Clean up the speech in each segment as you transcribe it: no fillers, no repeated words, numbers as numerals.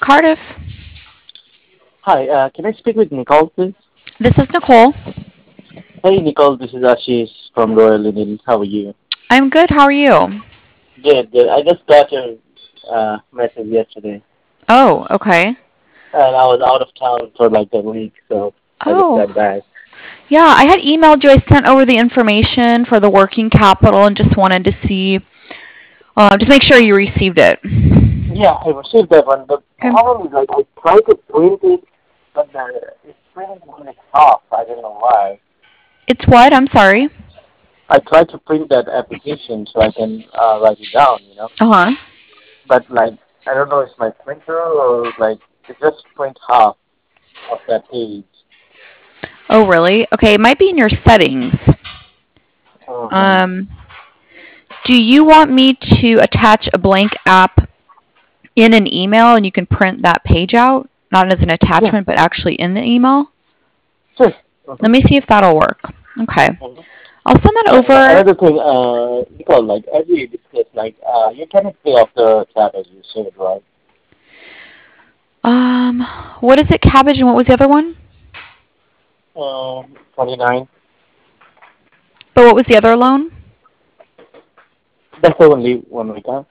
Cardiff. Hi, can I speak with Nicole, please? This is Nicole. Hey, Nicole, this is Ashish from Royal Linen. How are you? I'm good. How are you? Good, good. I just got your message yesterday, Oh, okay. and I was out of town for like a week, so I just Oh, got back. yeah. I had emailed you. I sent over the information for the working capital and just wanted to see, just make sure you received it. Yeah, I received that one. The Okay. problem is, like, I tried to print it, but it's printed on its half. I don't know why. It's what? I'm sorry. I tried to print that application so I can write it down, Uh huh. but like, I don't know, it's my printer or like, it just print half of that page. Oh, really? Okay. It might be in your settings. Mm-hmm. Um, do you want me to attach a blank app in an email and you can print that page out? Not as an Yeah, attachment, but actually in the email? sure. Mm-hmm. Let me see if that'll work. Okay. Mm-hmm. I'll send that Yeah, and over. another thing, Nicole, like as we discussed, like you cannot pay off the tab as you said, right? Um, what is it? Cabbage and what was the other one? 29. But what was the other loan? That's the only one we got.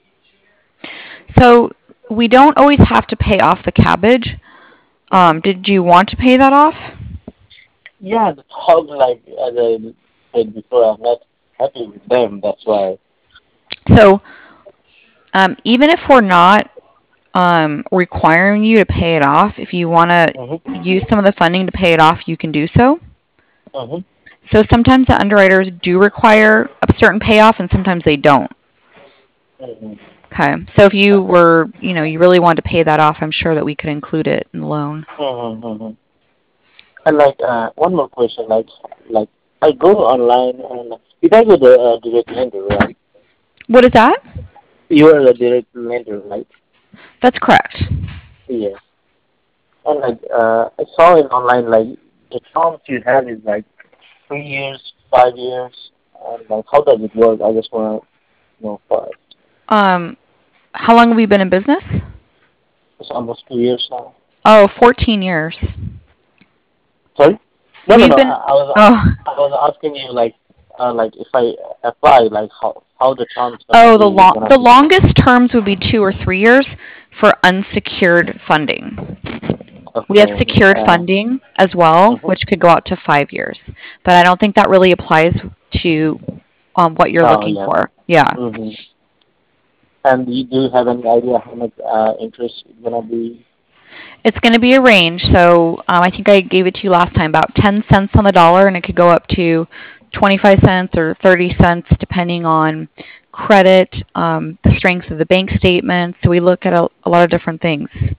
So we don't always have to pay off the cabbage. Mm-hmm. Did you want to pay that off? Yeah, the dog, like as I said before, I'm not happy with them. That's why. So even if we're not requiring you to pay it off, if you want to Mm-hmm. use some of the funding to pay it off, you can do so. Mm-hmm. So sometimes the underwriters do require a certain payoff, and sometimes they don't. Mm-hmm. Okay. So if you were, you really wanted to pay that off, I'm sure that we could include it in the loan. Mm-hmm. Mm-hmm. And like one more question, like I go online and you guys are the direct lender, right? What is that? You are the direct lender, right? That's correct. Yes. And like I saw it online, like the terms you have is like 3 years, 5 years, and like how does it work? I just want to know first. Um, how long have we been in business? It's almost 2 years now. Oh, 14 years. Sorry? No, no, We've no. been, oh, I was asking you like if I apply, like how the terms oh, gonna the be. longest terms would be 2 or 3 years for unsecured funding. We have Okay. secured funding as well, Mhm. which could go out to 5 years. But I don't think that really applies to what you're Oh looking yeah. for. Yeah. Mhm. And you do have any idea how much interest it's gonna be? It's going to be a range. So I think I gave it to you last time, about 10 cents on the dollar, and it could go up to 25 cents or 30 cents, depending on credit, the strength of the bank statement. So we look at a lot of different things.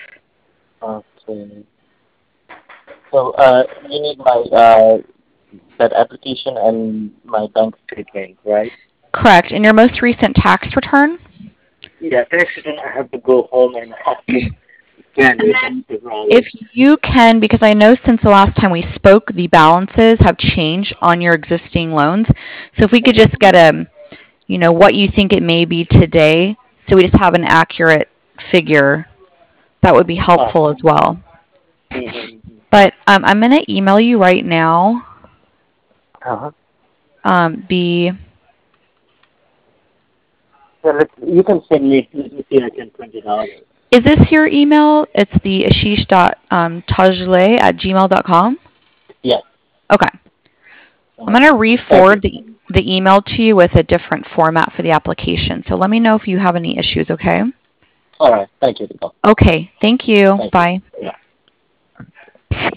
Okay. So you need my that application and my bank statement, right? Correct. In your most recent tax return, Yeah, tax return. I have to go home and have to scan and it then and provide it. if you can, because I know since the last time we spoke, the balances have changed on your existing loans. So if we could Mhm. just get what you think it may be today, so we just have an accurate figure, that would be helpful Okay. as well. Mm-hmm. But I'm going to email you right now. Uh-huh. The So you can send me. Let me see. I can print it out. Is this your email? It's the ashish.tajle@gmail.com. Yes. Okay. I'm Uh, going to thank you. re-forward the email to you with a different format for the application. So let me know if you have any issues, okay? All right. Thank you, Nicole. Okay. Thank you. Thank you. Bye. Yeah.